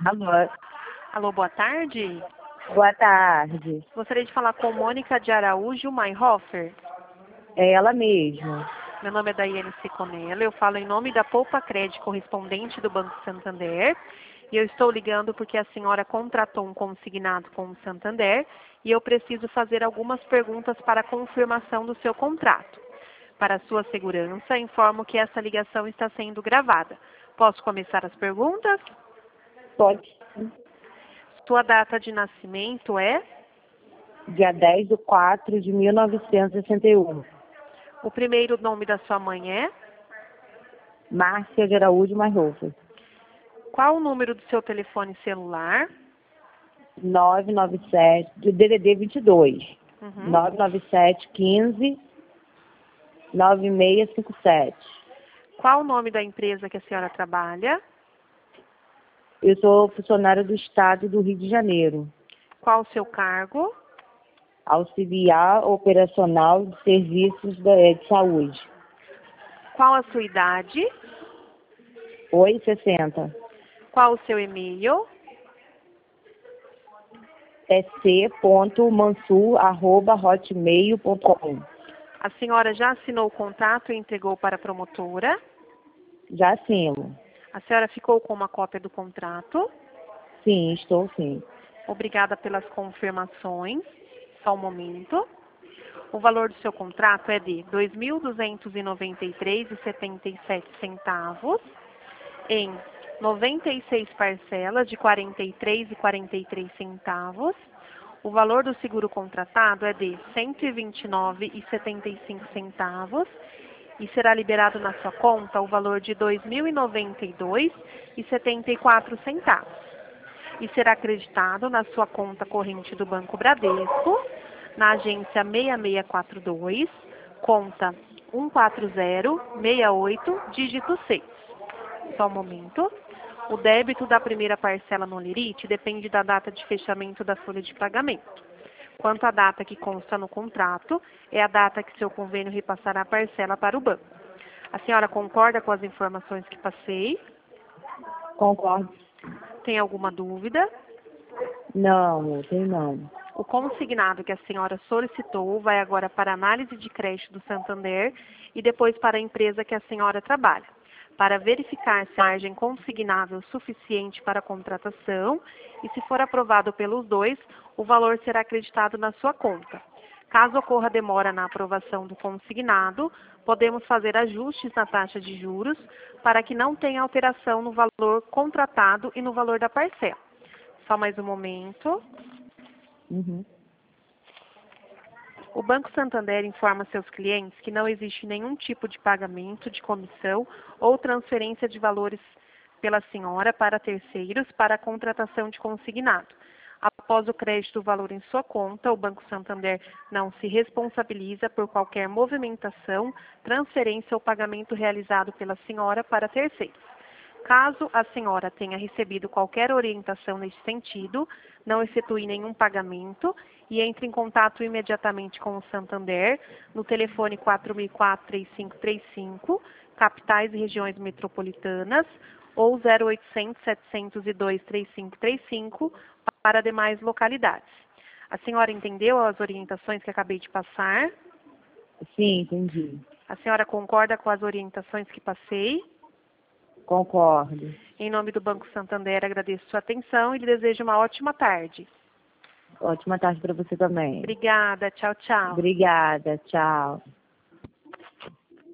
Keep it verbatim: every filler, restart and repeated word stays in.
Alô, Alô, boa tarde. boa tarde. Gostaria de falar com Mônica de Araújo Mayhofer. É ela mesma. Meu nome é Daiane Siconello, eu falo em nome da Poupa Cred, correspondente do Banco Santander. E eu estou ligando porque a senhora contratou um consignado com o Santander e eu preciso fazer algumas perguntas para a confirmação do seu contrato. Para sua segurança, informo que essa ligação está sendo gravada. Posso começar as perguntas? Pode. Sua data de nascimento é? Dia dez de quatro de mil novecentos e sessenta e um. O primeiro nome da sua mãe é? Márcia de Araújo Mayhofer. Qual o número do seu telefone celular? nove nove sete, do D D D vinte e dois. Uhum. nove nove sete, quinze, nove seis cinco sete. Qual o nome da empresa que a senhora trabalha? Eu sou funcionária do Estado do Rio de Janeiro. Qual o seu cargo? Auxiliar operacional de serviços da- eh, de saúde. Qual a sua idade? Oi, sessenta. Qual o seu e-mail? É c ponto mansur arroba hotmail ponto com. A senhora já assinou o contrato e entregou para a promotora? Já assino. A senhora ficou com uma cópia do contrato? Sim, estou sim. Obrigada pelas confirmações. Só um momento. O valor do seu contrato é de dois mil duzentos e noventa e três reais e setenta e sete centavos em noventa e seis parcelas de quarenta e três reais e quarenta e três centavos. O valor do seguro contratado é de cento e vinte e nove reais e setenta e cinco centavos e será liberado na sua conta o valor de dois mil e noventa e dois reais e setenta e quatro centavos. E será acreditado na sua conta corrente do Banco Bradesco, na agência seis seis quatro dois, conta um quatro zero seis oito, dígito seis. Só um momento. O débito da primeira parcela no Lerite depende da data de fechamento da folha de pagamento. Quanto à data que consta no contrato, é a data que seu convênio repassará a parcela para o banco. A senhora concorda com as informações que passei? Concordo. Tem alguma dúvida? Não, não tem não. O consignado que a senhora solicitou vai agora para a análise de crédito do Santander e depois para a empresa que a senhora trabalha, para verificar se a margem consignável é suficiente para a contratação e, se for aprovado pelos dois, o valor será acreditado na sua conta. Caso ocorra demora na aprovação do consignado, podemos fazer ajustes na taxa de juros para que não tenha alteração no valor contratado e no valor da parcela. Só mais um momento. Uhum. O Banco Santander informa seus clientes que não existe nenhum tipo de pagamento de comissão ou transferência de valores pela senhora para terceiros para a contratação de consignado. Após o crédito do valor em sua conta, o Banco Santander não se responsabiliza por qualquer movimentação, transferência ou pagamento realizado pela senhora para terceiros. Caso a senhora tenha recebido qualquer orientação nesse sentido, não efetue nenhum pagamento e entre em contato imediatamente com o Santander no telefone quatro mil e quatro, três cinco três cinco, capitais e regiões metropolitanas, ou zero oitocentos, setecentos e dois, trinta e cinco trinta e cinco para demais localidades. A senhora entendeu as orientações que acabei de passar? Sim, entendi. A senhora concorda com as orientações que passei? Concordo. Em nome do Banco Santander, agradeço sua atenção e lhe desejo uma ótima tarde. Ótima tarde para você também. Obrigada. Tchau, tchau. Obrigada. Tchau.